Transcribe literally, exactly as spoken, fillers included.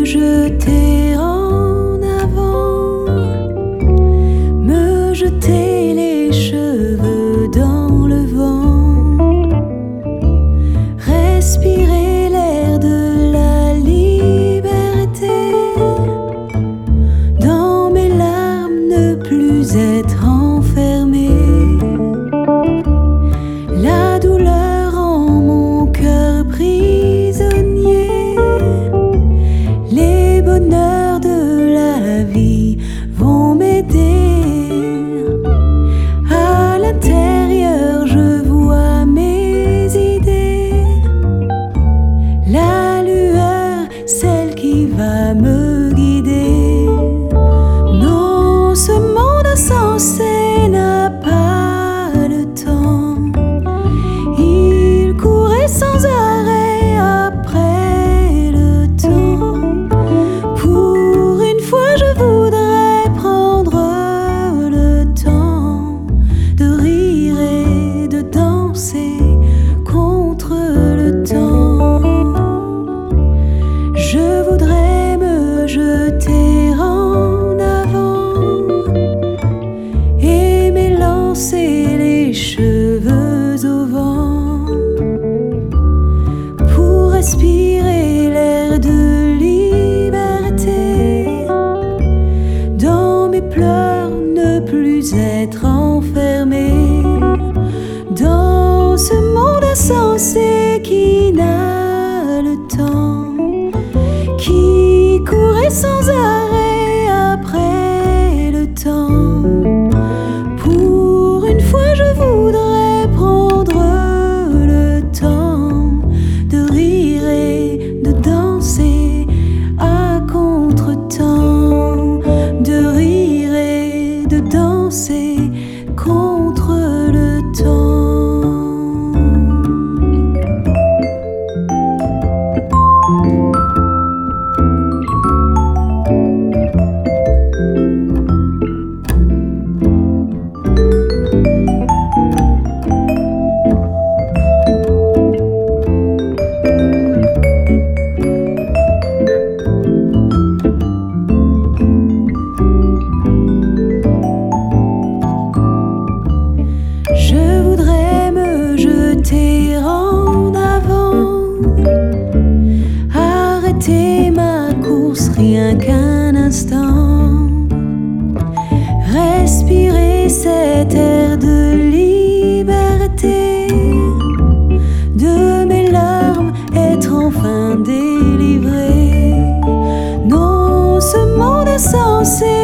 jeter en avant, me jeter les cheveux dans le vent, respirer l'air de la liberté, dans mes larmes ne plus être enfermé. La douleur en mon cœur prisonnier, les bonheurs de la vie vont m'aider. À l'intérieur je vois mes idées, la lueur, celle qui va me guider. Non, ce monde insensé n'a pas le temps, il courait sans arrêt après le temps. Pour une fois je voudrais prendre le temps de rire et de danser contre le temps. Je voudrais me jeter en avant et m'élancer les cheveux au vent, pour respirer l'air de liberté, dans mes pleurs ne plus être enfermé, dans ce monde insensé qui n'a le temps, qui courait sans arrêt après le temps. Pour une fois je voudrais prendre le temps de rire et de danser à contre-temps, de rire et de danser contre le temps. Je voudrais me jeter en avant, arrêter ma course rien qu'un instant, respirer cet air de liberté, de mes larmes être enfin délivré. Non, ce monde insensé